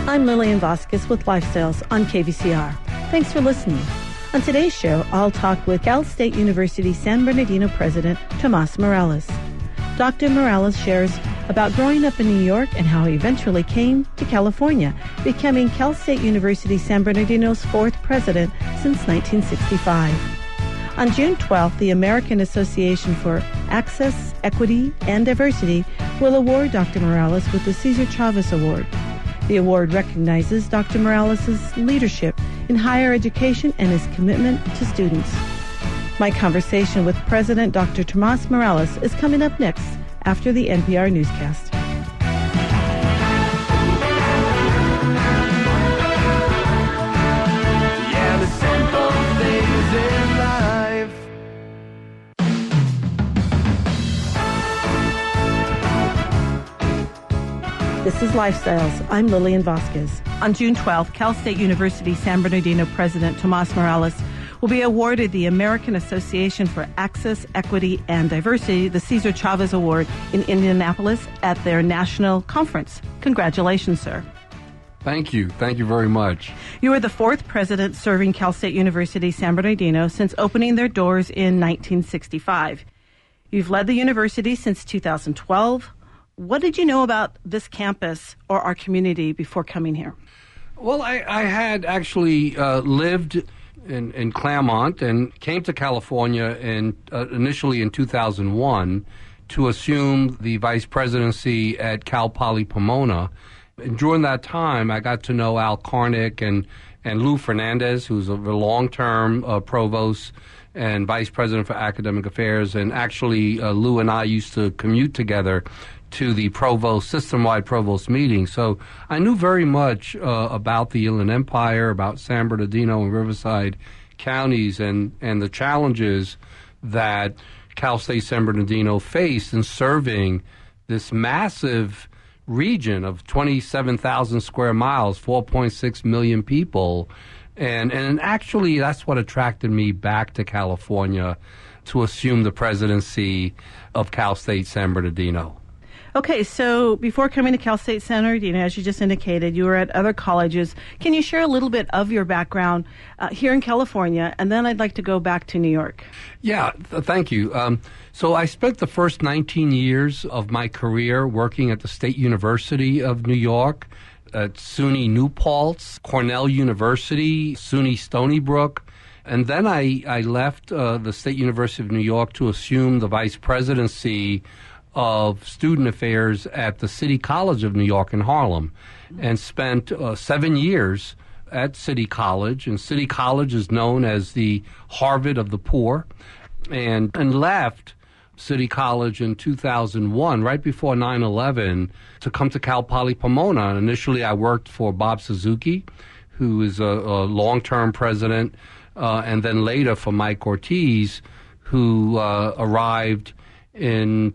I'm Lillian Vasquez with Lifestyles on KVCR. Thanks for listening. On today's show, I'll talk with Cal State University San Bernardino President Tomas Morales. Dr. Morales shares about growing up in New York and how he eventually came to California, becoming Cal State University San Bernardino's fourth president since 1965. On June 12th, the American Association for Access, Equity, and Diversity will award Dr. Morales with the Cesar Chavez Award. The award recognizes Dr. Morales' leadership in higher education and his commitment to students. My conversation with President Dr. Tomas Morales is coming up next after the NPR newscast. Yeah, the simple things in life. This is Lifestyles. I'm Lillian Vasquez. On June 12th, Cal State University San Bernardino President Tomas Morales will be awarded the American Association for Access, Equity, and Diversity, the Cesar Chavez Award, in Indianapolis at their national conference. Congratulations, sir. Thank you. Thank you very much. You are the fourth president serving Cal State University San Bernardino since opening their doors in 1965. You've led the university since 2012. What did you know about this campus or our community before coming here? Well, I had actually lived in Claremont and came to California initially in 2001 to assume the vice presidency at Cal Poly Pomona. And during that time, I got to know Al Karnick and Lou Fernandez, who's a long-term provost and vice president for academic affairs. And actually, Lou and I used to commute together to the system-wide provost meeting. So I knew very much about the Inland Empire, about San Bernardino and Riverside counties, and the challenges that Cal State San Bernardino faced in serving this massive region of 27,000 square miles, 4.6 million people. And actually, that's what attracted me back to California to assume the presidency of Cal State San Bernardino. Okay, so before coming to Cal State San Bernardino, as you just indicated, you were at other colleges. Can you share a little bit of your background here in California? And then I'd like to go back to New York. Yeah, thank you. So I spent the first 19 years of my career working at the State University of New York, at SUNY New Paltz, Cornell University, SUNY Stony Brook. And then I left the State University of New York to assume the vice presidency of student affairs at the City College of New York in Harlem, and spent 7 years at City College. And City College is known as the Harvard of the poor, and left City College in 2001, right before 9/11, to come to Cal Poly Pomona. And initially I worked for Bob Suzuki, who is a long-term president, and then later for Mike Ortiz, who arrived in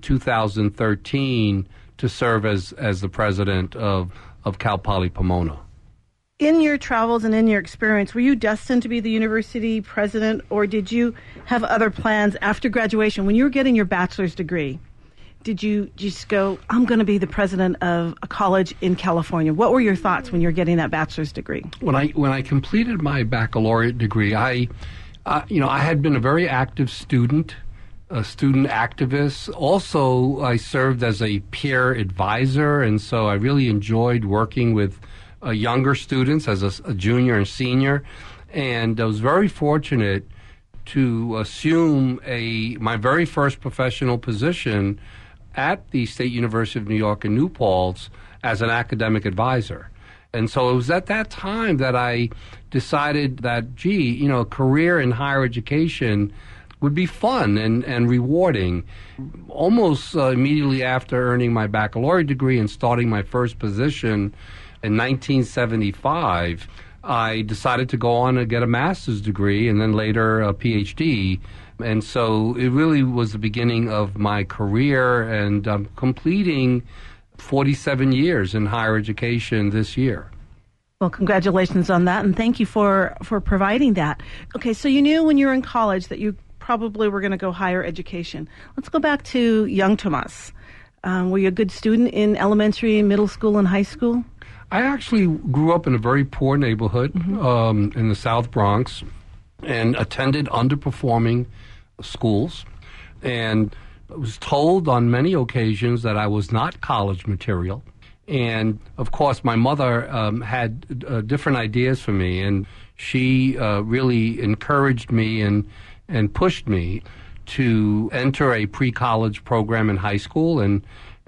2013 to serve as the president of Cal Poly Pomona. In your travels and in your experience, were you destined to be the university president, or did you have other plans after graduation? When you were getting your bachelor's degree, did you just go, I'm going to be the president of a college in California? What were your thoughts when you were getting that bachelor's degree? When I completed my baccalaureate degree, I had been a very active student, a student activist. Also, I served as a peer advisor, and so I really enjoyed working with younger students as a junior and senior. And I was very fortunate to assume my very first professional position at the State University of New York in New Paltz as an academic advisor. And so it was at that time that I decided that, a career in higher education would be fun and rewarding. Almost immediately after earning my baccalaureate degree and starting my first position in 1975, I decided to go on and get a master's degree and then later a PhD. And so it really was the beginning of my career, and I'm completing 47 years in higher education this year. Well, congratulations on that, and thank you for providing that. Okay, so you knew when you were in college that you probably were going to go higher education. Let's go back to young Tomas. Were you a good student in elementary, middle school, and high school? I actually grew up in a very poor neighborhood in the South Bronx and attended underperforming schools. And I was told on many occasions that I was not college material. And, of course, my mother had different ideas for me, and she really encouraged me and pushed me to enter a pre-college program in high school, and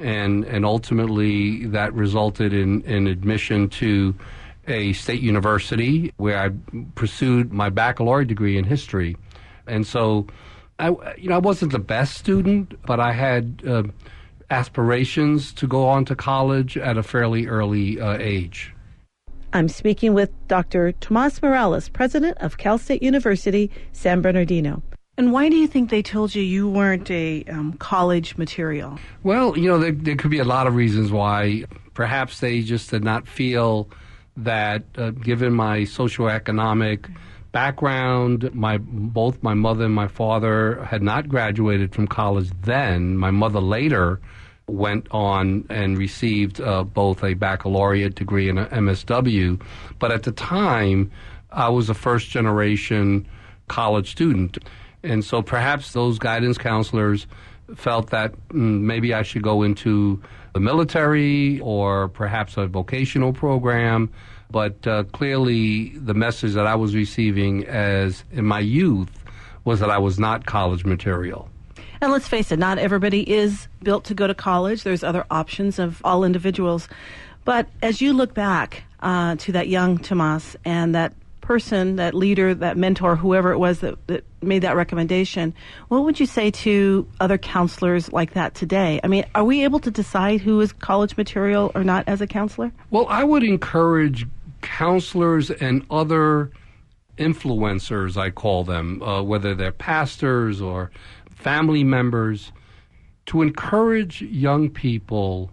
ultimately that resulted in admission to a state university where I pursued my baccalaureate degree in history. And so I wasn't the best student, but I had aspirations to go on to college at a fairly early age. I'm speaking with Dr. Tomas Morales, president of Cal State University, San Bernardino. And why do you think they told you weren't a college material? Well, there could be a lot of reasons why. Perhaps they just did not feel that, given my socioeconomic background, both my mother and my father had not graduated from college then. My mother later went on and received both a baccalaureate degree and an MSW. But at the time, I was a first-generation college student. And so perhaps those guidance counselors felt that maybe I should go into the military or perhaps a vocational program. But clearly the message that I was receiving in my youth was that I was not college material. And let's face it, not everybody is built to go to college. There's other options of all individuals. But as you look back to that young Tomas and that person, that leader, that mentor, whoever it was that made that recommendation, what would you say to other counselors like that today? I mean, are we able to decide who is college material or not as a counselor? Well, I would encourage counselors and other influencers, I call them, whether they're pastors or family members, to encourage young people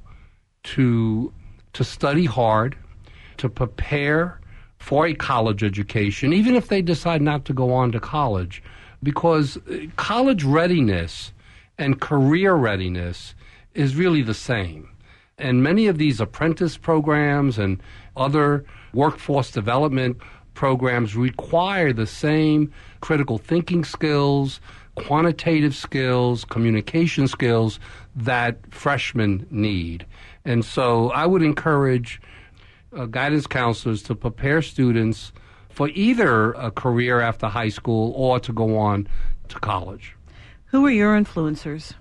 to study hard, to prepare for a college education, even if they decide not to go on to college, because college readiness and career readiness is really the same. And many of these apprentice programs and other workforce development programs require the same critical thinking skills, quantitative skills, communication skills that freshmen need. And so I would encourage guidance counselors to prepare students for either a career after high school or to go on to college. Who were your influencers?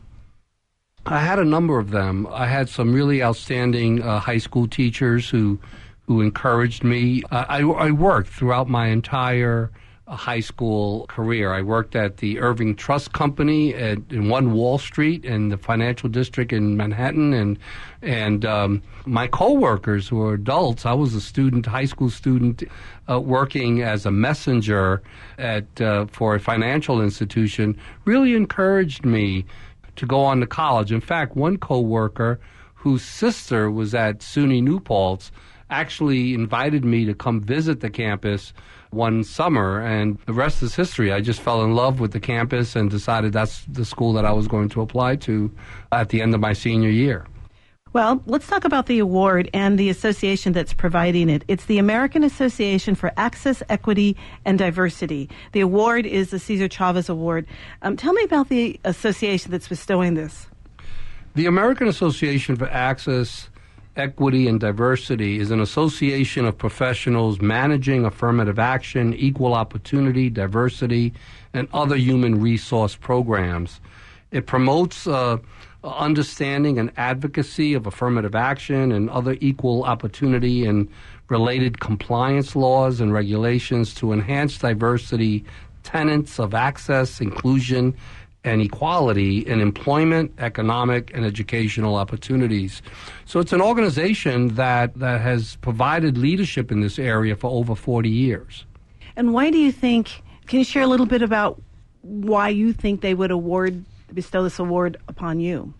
I had a number of them. I had some really outstanding high school teachers who encouraged me. I worked throughout my entire high school career. I worked at the Irving Trust Company in 1 Wall Street in the financial district in Manhattan, and my coworkers who were adults. I was a high school student, working as a messenger for a financial institution. Really encouraged me to go on to college. In fact, one coworker whose sister was at SUNY New Paltz actually invited me to come visit the campus one summer, and the rest is history. I just fell in love with the campus and decided that's the school that I was going to apply to at the end of my senior year. Well, let's talk about the award and the association that's providing it. It's the American Association for Access, Equity, and Diversity. The award is the Cesar Chavez Award. Tell me about the association that's bestowing this. The American Association for Access, Equity, and Diversity is an association of professionals managing affirmative action, equal opportunity, diversity, and other human resource programs. It promotes understanding and advocacy of affirmative action and other equal opportunity and related compliance laws and regulations to enhance diversity tenets of access, inclusion, and equality in employment, economic, and educational opportunities. So it's an organization that has provided leadership in this area for over 40 years. And why do you think, can you share a little bit about why you think they would bestow this award upon you?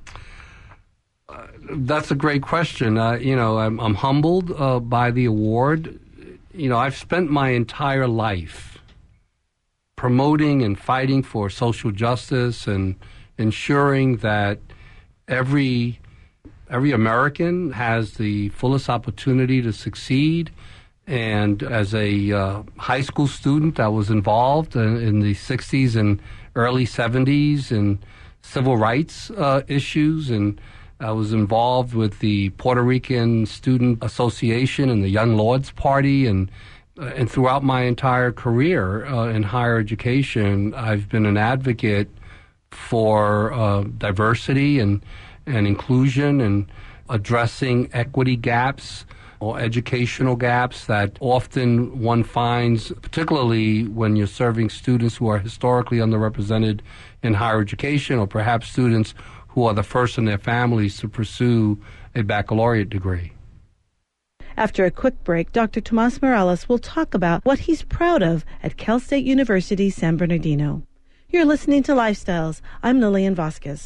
That's a great question. I'm humbled by the award. I've spent my entire life promoting and fighting for social justice and ensuring that every every American has the fullest opportunity to succeed. And as a high school student, I was involved in the 60s and early 70s in civil rights issues, and I was involved with the Puerto Rican Student Association and the Young Lords Party, and throughout my entire career in higher education, I've been an advocate for diversity and inclusion and addressing equity gaps or educational gaps that often one finds, particularly when you're serving students who are historically underrepresented in higher education, or perhaps students who are the first in their families to pursue a baccalaureate degree. After a quick break, Dr. Tomas Morales will talk about what he's proud of at Cal State University San Bernardino. You're listening to Lifestyles. I'm Lillian Vasquez.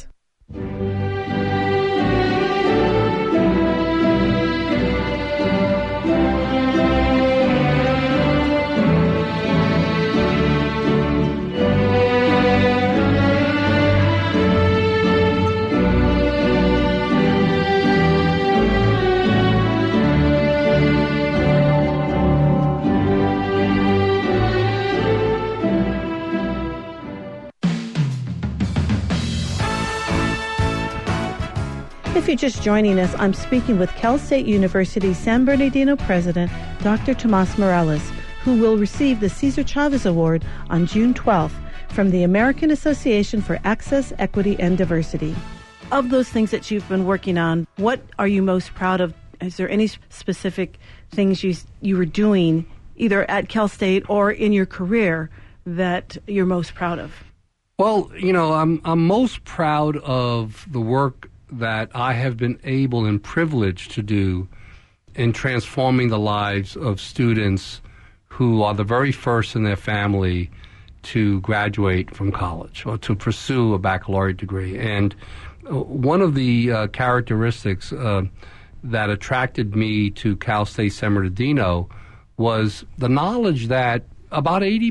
If you're just joining us, I'm speaking with Cal State University San Bernardino President, Dr. Tomas Morales, who will receive the Cesar Chavez Award on June 12th from the American Association for Access, Equity, and Diversity. Of those things that you've been working on, what are you most proud of? Is there any specific things you were doing either at Cal State or in your career that you're most proud of? Well, I'm most proud of the work that I have been able and privileged to do in transforming the lives of students who are the very first in their family to graduate from college or to pursue a baccalaureate degree. And one of the characteristics that attracted me to Cal State San Bernardino was the knowledge that about 80%,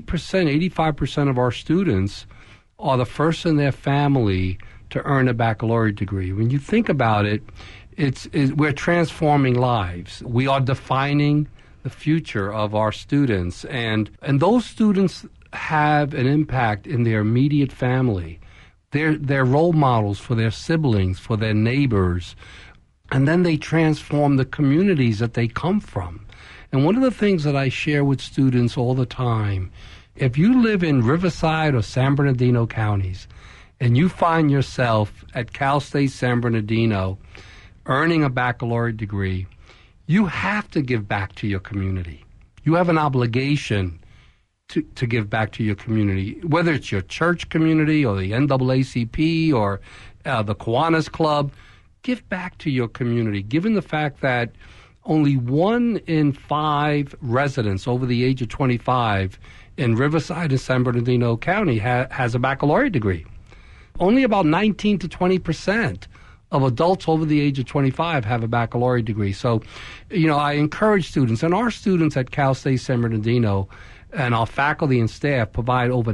85% of our students are the first in their family to earn a baccalaureate degree. When you think about it, we're transforming lives. We are defining the future of our students, and those students have an impact in their immediate family. They're role models for their siblings, for their neighbors, and then they transform the communities that they come from. And one of the things that I share with students all the time, if you live in Riverside or San Bernardino counties, and you find yourself at Cal State San Bernardino earning a baccalaureate degree, you have to give back to your community. You have an obligation to give back to your community, whether it's your church community or the NAACP or the Kiwanis Club. Give back to your community, given the fact that only 1 in 5 residents over the age of 25 in Riverside and San Bernardino County has a baccalaureate degree. Only about 19 to 20% of adults over the age of 25 have a baccalaureate degree. So, I encourage students, and our students at Cal State San Bernardino and our faculty and staff provide over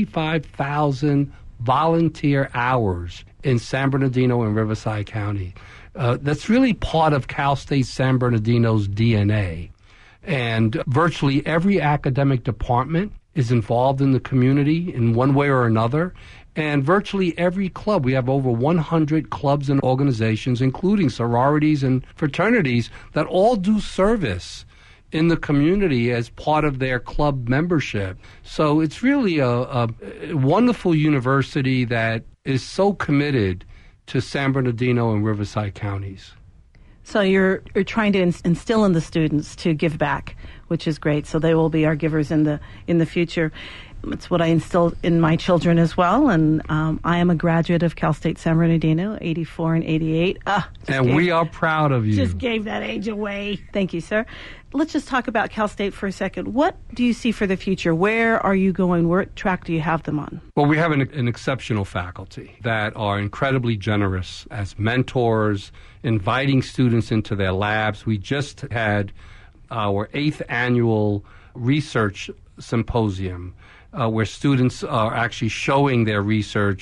95,000 volunteer hours in San Bernardino and Riverside County. That's really part of Cal State San Bernardino's DNA. And virtually every academic department is involved in the community in one way or another. And virtually every club, we have over 100 clubs and organizations, including sororities and fraternities, that all do service in the community as part of their club membership. So it's really a wonderful university that is so committed to San Bernardino and Riverside counties. So you're trying to instill in the students to give back, which is great. So they will be our givers in the future. It's what I instilled in my children as well. And I am a graduate of Cal State San Bernardino, 84 and 88. And we are proud of you. Just gave that age away. Thank you, sir. Let's just talk about Cal State for a second. What do you see for the future? Where are you going? What track do you have them on? Well, we have an exceptional faculty that are incredibly generous as mentors, inviting students into their labs. We just had our 8th annual research symposium where students are actually showing their research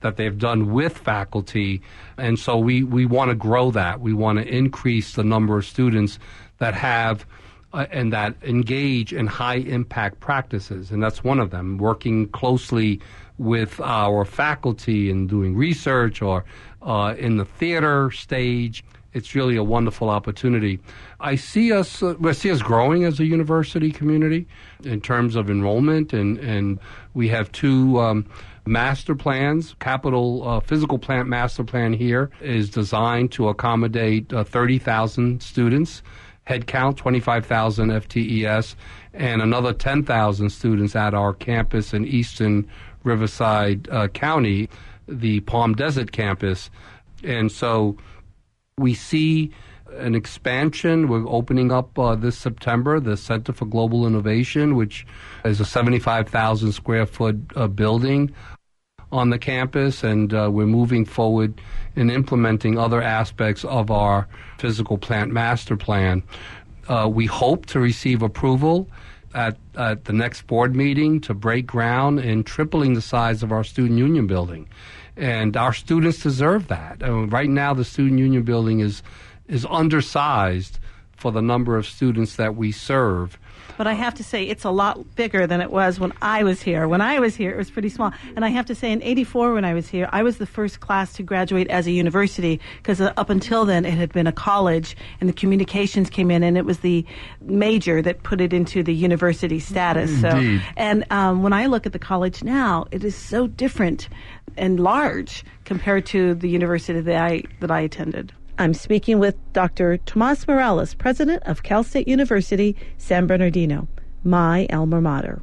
that they've done with faculty. And so we want to grow that. We want to increase the number of students that have and that engage in high-impact practices. And that's one of them, working closely with our faculty and doing research or in the theater stage. It's really a wonderful opportunity. I see us growing as a university community in terms of enrollment, and we have two master plans. Capital Physical Plant Master Plan here is designed to accommodate 30,000 students, head count 25,000 FTES, and another 10,000 students at our campus in Eastern Riverside County, the Palm Desert campus. And so we see an expansion. We're opening up this September the Center for Global Innovation, which is a 75,000 square foot building on the campus, and we're moving forward in implementing other aspects of our physical plant master plan. We hope to receive approval at the next board meeting to break ground in tripling the size of our student union building. And our students deserve that. Right now, the student union building is undersized for the number of students that we serve. But I have to say, it's a lot bigger than it was when I was here. When I was here, it was pretty small. And I have to say, in '84, when I was here, I was the first class to graduate as a university, because up until then, it had been a college, and the communications came in, and it was the major that put it into the university status. Indeed. So, and when I look at the college now, it is so different and large compared to the university that I attended. I'm speaking with Dr. Tomas Morales, president of Cal State University, San Bernardino, my alma mater.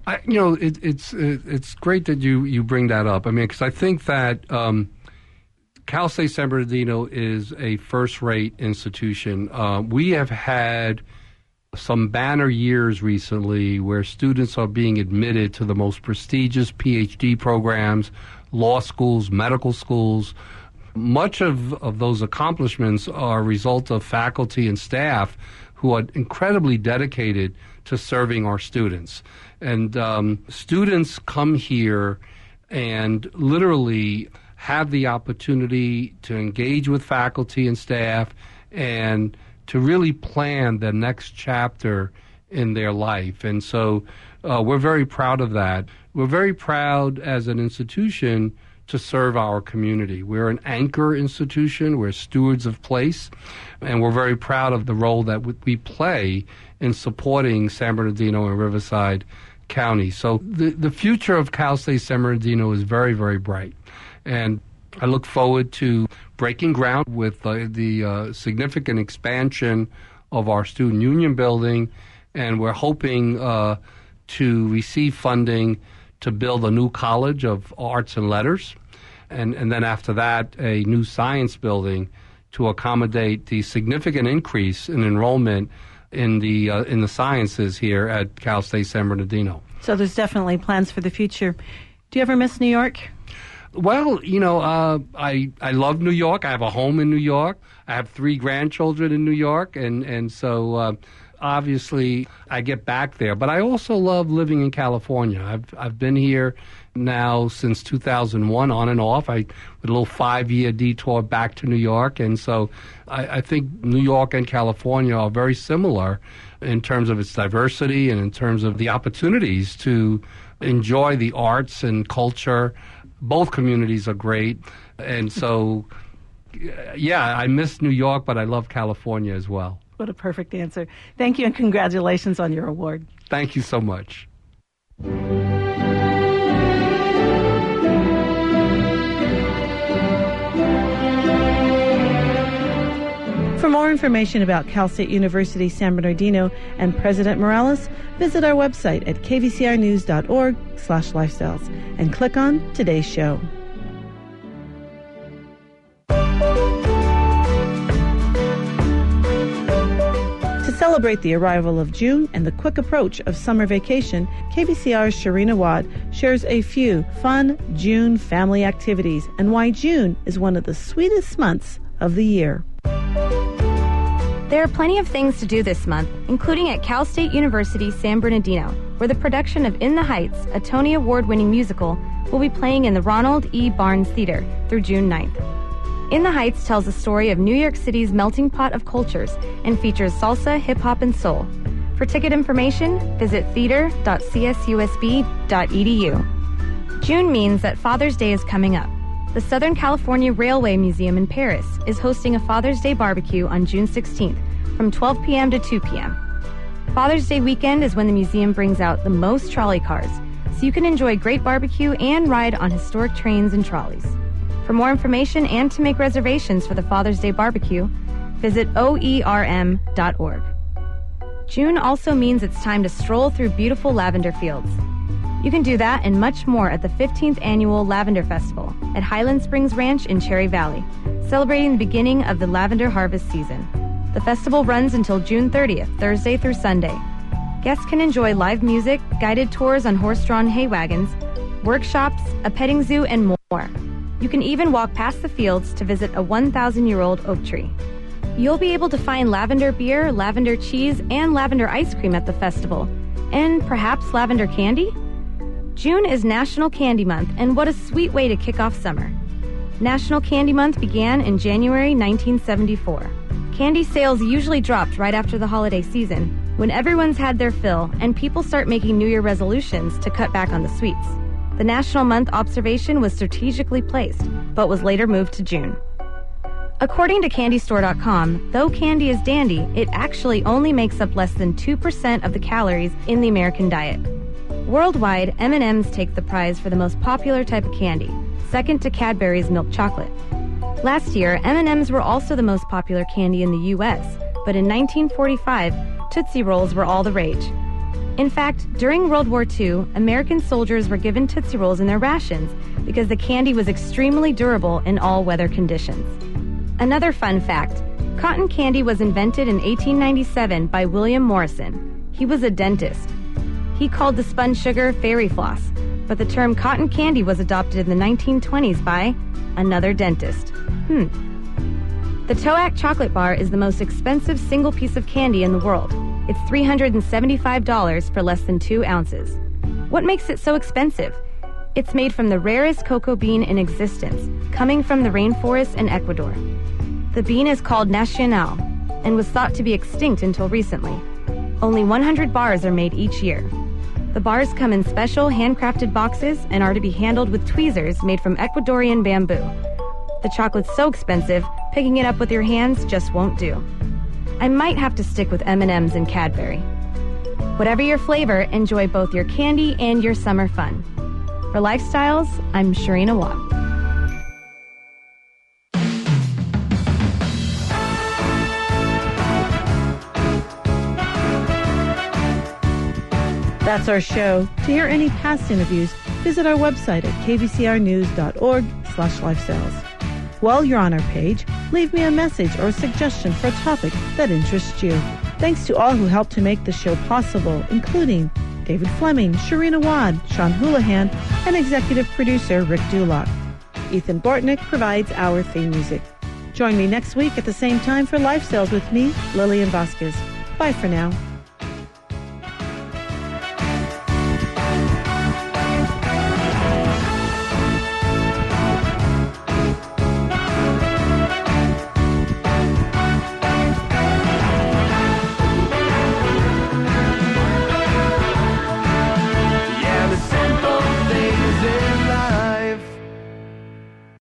It's great that you bring that up. I mean, because I think that Cal State San Bernardino is a first-rate institution. We have had some banner years recently where students are being admitted to the most prestigious PhD programs, law schools, medical schools. Much of those accomplishments are a result of faculty and staff who are incredibly dedicated to serving our students. And students come here and literally have the opportunity to engage with faculty and staff and to really plan the next chapter in their life. And so we're very proud of that. We're very proud as an institution to serve our community. We're an anchor institution. We're stewards of place, and we're very proud of the role that we play in supporting San Bernardino and Riverside County. So the future of Cal State San Bernardino is very, very bright, and I look forward to breaking ground with the significant expansion of our student union building, and we're hoping to receive funding to build a new college of arts and letters, and then after that, a new science building to accommodate the significant increase in enrollment in the sciences here at Cal State San Bernardino. So there's definitely plans for the future. Do you ever miss New York? Well, I love New York. I have a home in New York. I have 3 grandchildren in New York, and so obviously I get back there. But I also love living in California. I've been here now since 2001, on and off. With a little 5-year detour back to New York, and so I think New York and California are very similar in terms of its diversity and in terms of the opportunities to enjoy the arts and culture. Both communities are great, and so, yeah, I miss New York, but I love California as well. What a perfect answer. Thank you, and congratulations on your award. Thank you so much. For more information about Cal State University San Bernardino and President Morales, visit our website at kvcrnews.org/lifestyles and click on today's show. To celebrate the arrival of June and the quick approach of summer vacation, KVCR's Sharina Wad shares a few fun June family activities and why June is one of the sweetest months of the year. There are plenty of things to do this month, including at Cal State University San Bernardino, where the production of In the Heights, a Tony Award-winning musical, will be playing in the Ronald E. Barnes Theater through June 9th. In the Heights tells the story of New York City's melting pot of cultures and features salsa, hip-hop, and soul. For ticket information, visit theater.csusb.edu. June means that Father's Day is coming up. The Southern California Railway Museum in Paris is hosting a Father's Day barbecue on June 16th from 12 p.m. to 2 p.m. Father's Day weekend is when the museum brings out the most trolley cars, so you can enjoy great barbecue and ride on historic trains and trolleys. For more information and to make reservations for the Father's Day barbecue, visit oerm.org. June also means it's time to stroll through beautiful lavender fields. You can do that and much more at the 15th Annual Lavender Festival at Highland Springs Ranch in Cherry Valley, celebrating the beginning of the lavender harvest season. The festival runs until June 30th, Thursday through Sunday. Guests can enjoy live music, guided tours on horse-drawn hay wagons, workshops, a petting zoo, and more. You can even walk past the fields to visit a 1,000-year-old oak tree. You'll be able to find lavender beer, lavender cheese, and lavender ice cream at the festival. And perhaps lavender candy? June is National Candy Month, and what a sweet way to kick off summer. National Candy Month began in January 1974. Candy sales usually dropped right after the holiday season, when everyone's had their fill and people start making New Year resolutions to cut back on the sweets. The National Month observation was strategically placed, but was later moved to June. According to CandyStore.com, though candy is dandy, it actually only makes up less than 2% of the calories in the American diet. Worldwide, M&M's take the prize for the most popular type of candy, second to Cadbury's milk chocolate. Last year, M&M's were also the most popular candy in the U.S., but in 1945, Tootsie Rolls were all the rage. In fact, during World War II, American soldiers were given Tootsie Rolls in their rations because the candy was extremely durable in all weather conditions. Another fun fact, cotton candy was invented in 1897 by William Morrison. He was a dentist. He called the spun sugar fairy floss, but the term cotton candy was adopted in the 1920s by another dentist. The Toac chocolate bar is the most expensive single piece of candy in the world. It's $375 for less than 2 ounces. What makes it so expensive? It's made from the rarest cocoa bean in existence, coming from the rainforest in Ecuador. The bean is called Nacional and was thought to be extinct until recently. Only 100 bars are made each year. The bars come in special handcrafted boxes and are to be handled with tweezers made from Ecuadorian bamboo. The chocolate's so expensive, picking it up with your hands just won't do. I might have to stick with M&M's and Cadbury. Whatever your flavor, enjoy both your candy and your summer fun. For Lifestyles, I'm Sharina Watt. That's our show. To hear any past interviews, visit our website at kvcrnews.org/lifestyles. While you're on our page, leave me a message or a suggestion for a topic that interests you. Thanks to all who helped to make the show possible, including David Fleming, Sharina Wad, Sean Houlihan, and executive producer Rick Dulock. Ethan Bortnick provides our theme music. Join me next week at the same time for Lifestyles with me, Lillian Vasquez. Bye for now.